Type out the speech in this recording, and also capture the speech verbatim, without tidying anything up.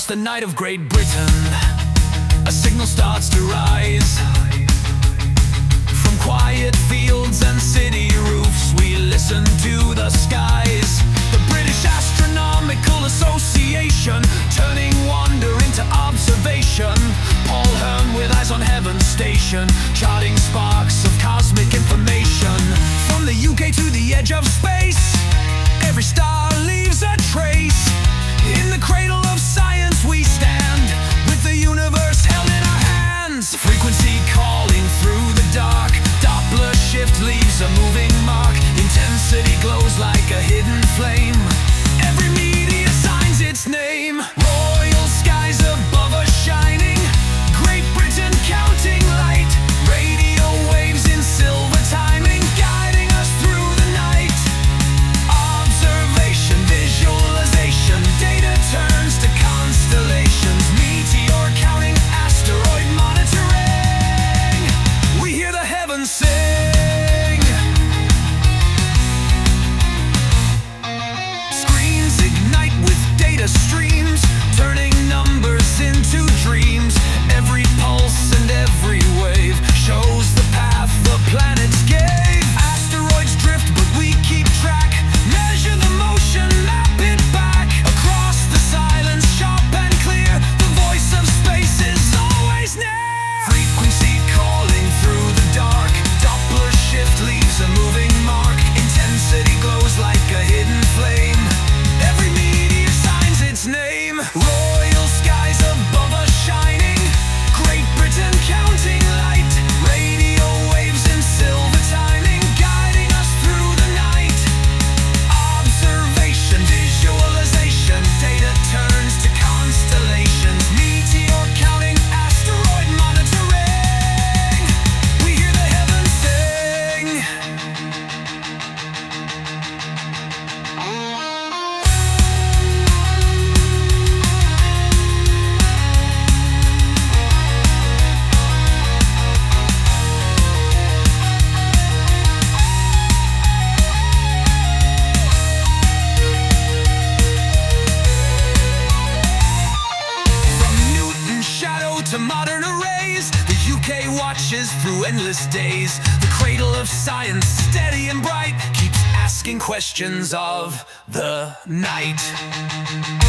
the night of Great Britain, a signal starts to rise. From quiet fields and city roofs, we listen to the skies. The British Astronomical Association, turning wonder into observation. Paul Hearn with eyes on heaven's station, charting sparks of cosmic information. From the U K to the edge of space, every star leaves a trace. In the cradle of science we stand, with the universe held in our hands. Frequency calling through the dark, Doppler shift leaves a moving mark. Intensity glows like a hidden flame, every meteor signs its name. Royal skies above us shining, Great Britain counting light. Radio waves in silver timing, guiding us through the night. Observation, visualization, data turns to constellations. Meteor counting, asteroid monitoring, we hear the heavens sing. Screens ignite with data streams, turning numbers into dreams. Every pulse and every wave shows the path the planets gave. Asteroids drift but we keep track, measure the motion, map it back. Across the silence, sharp and clear, the voice of space is always near. Frequency calling through the dark, Doppler shift leaves a moving mark. Intensity glows like a hidden flame, every meteor signs its name. Royal skies above us shining, Great Britain counting light. Radio waves in silver timing, guiding us through the night. Observation, visualization, data turns to constellations. Meteor counting, asteroid monitoring, we hear the heavens sing. From Newton's shadow to modern arrays, the U K watches through endless days. The cradle of science, steady and bright, keeps asking questions of the night.